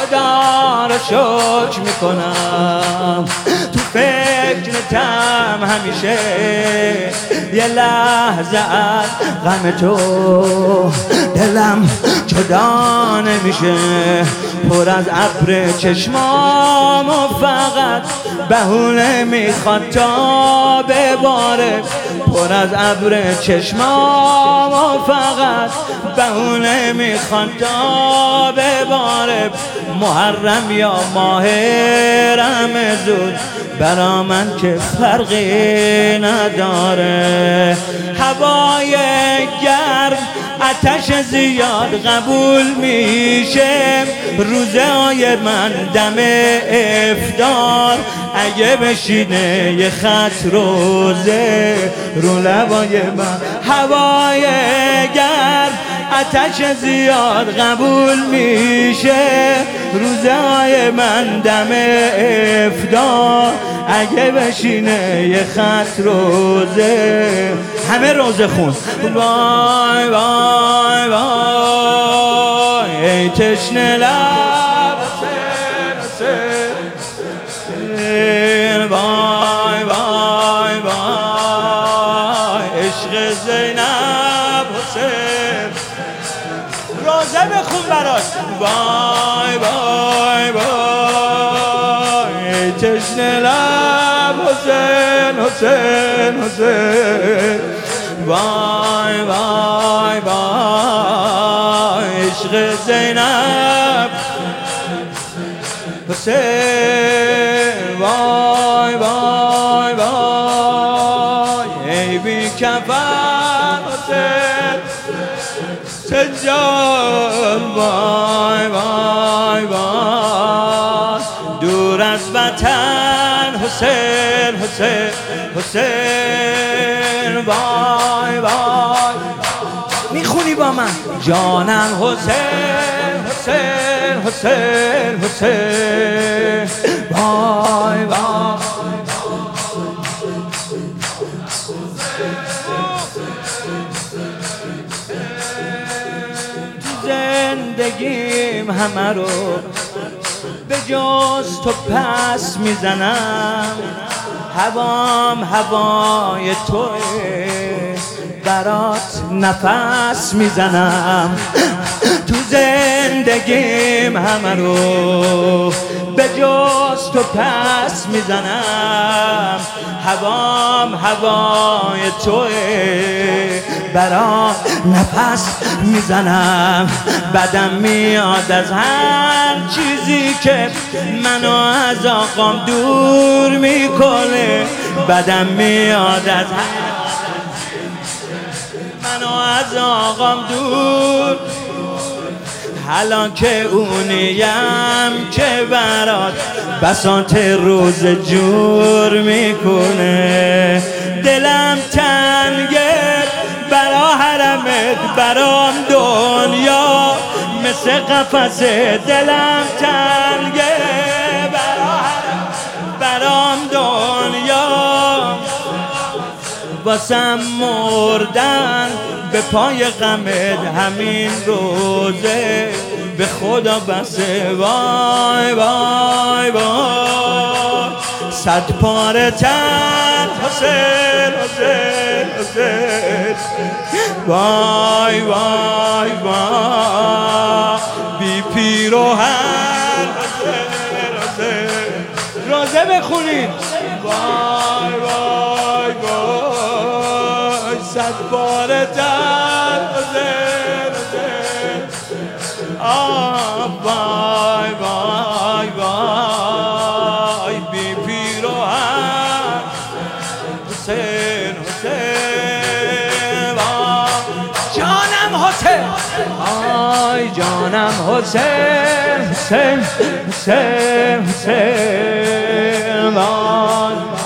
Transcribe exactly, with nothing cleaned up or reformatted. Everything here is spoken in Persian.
خدا رو شکر میکنم، تو فکرتم همیشه یه لحظه از غم تو دلم جدا نمیشه. پر از ابر چشمام و فقط بهونه میخواد تا بباره. پر از ابر چشمام و فقط بهونه میخواد تا بباره. محرم یا ماه رمضان برا من که فرقی نداره. هوای گرم آتش زیاد قبول میشه. روزه های من دم افطار اگه بشینه یه خط روزه رو لبای من. هوای گرم آتش زیاد قبول میشه. روزه های من دم افطار اگه بشینه یه خط روزه. همه روزه خون. وای وای وای ای تشنه لب حسین، وای وای وای عشق زینب حسین. روزه بخون براش. وای وای وای ای تشنه لب حسین حسین حسین. وای وای وای عشق زینب حسین. وای وای وای ای بی کفن حسین سجاد. وای وای وای دور از وطن حسین حسین حسین. وای وای میخونی با من؟ جانم حسین حسین حسین حسین. وای وای تو زندگیم همه رو به جز تو پس میزنم. هوام هوای توه برات نفس میزنم. تو زندگیم همه رو به جز تو پس میزنم. هوام هوای توه برات نفس میزنم. بدم میاد از هر چیزی که منو از آقام دور میکنه. بدم میاد از هر منو از آقام دور. حالا که اونیم که برات بساط روز جور میکنه. دلم تنگه برا حرمت برام دنیا مثل قفسه. دلم تنگه برا حرمت برام دنیا واسم مردن به پای غمت همین روزه به خدا بسه. وای وای وای صد پاره تن حسین حسین حسین. وای وای وای بی پیروهن حسین حسین. روزه بخونید. وای وای وای صد پاره تن حسین حسین. آه وای وای وای بی پیروهن حسین حسین. جانم حسین آی جانم حسین حسین حسین حسین.